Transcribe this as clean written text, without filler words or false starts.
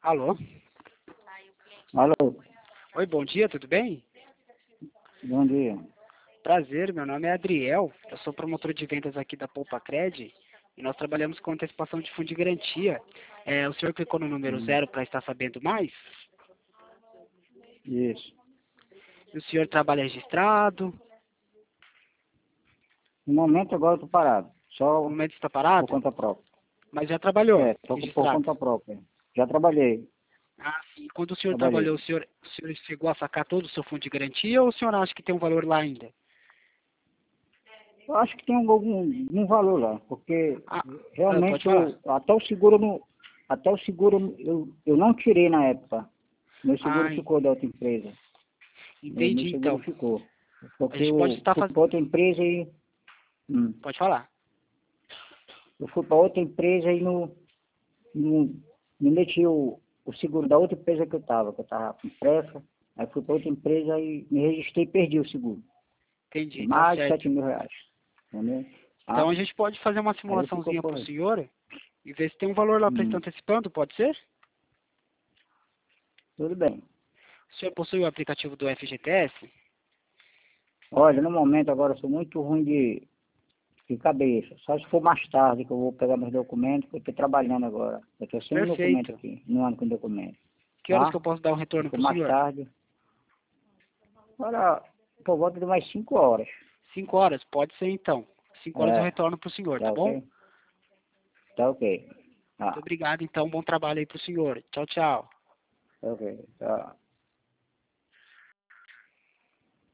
Alô? Alô, Oi, bom dia, tudo bem? bom dia. Prazer, meu nome é Adriel, eu sou promotor de vendas aqui da Poupa Cred e nós trabalhamos com antecipação de fundo de garantia. O senhor clicou no número 0 para estar sabendo mais? Isso. E o senhor trabalha registrado? No momento agora eu tô parado, No só momento está por parado? conta própria. Mas já trabalhou Tô por registrado? conta própria. Já trabalhei, Ah, sim. Quando o senhor trabalhou, trabalhei. o senhor chegou a sacar todo o seu fundo de garantia ou o senhor acha que tem um valor lá ainda? Eu acho que tem algum valor lá, porque Pode realmente falar. até o seguro eu não tirei na época. Meu seguro Ah, ficou da outra empresa. Meu entendi seguro então. ficou. A Porque gente pode eu estar fui fazendo... para outra empresa e Pode falar. eu fui para outra empresa e não me meti o seguro da outra empresa que eu estava com pressa. Aí fui para outra empresa e me registrei e perdi o seguro. De Entendi, tá mais de certo. R$ 7.000. Entendeu? Então Ah, a gente pode fazer uma aí ficou simulaçãozinha por para o aí. senhor e ver se tem um valor lá para estar Hum, antecipando, pode ser? tudo bem. O senhor possui o aplicativo do FGTS? Olha, no momento agora eu sou muito ruim de cabeça. Só se for mais tarde que eu vou pegar meus documentos, porque eu estou trabalhando agora. Eu estou sem documento Perfeito. aqui, não ando com documento. Que horas que Tá? eu posso dar um Se retorno for para o mais senhor? tarde, agora por volta de mais 5 horas. 5 horas, pode ser então. 5 horas eu É, retorno para o senhor, tá tá bom? ok? Tá ok. Muito Ah, obrigado então, bom trabalho aí para o senhor. Tchau, tchau. tá ok. Tá.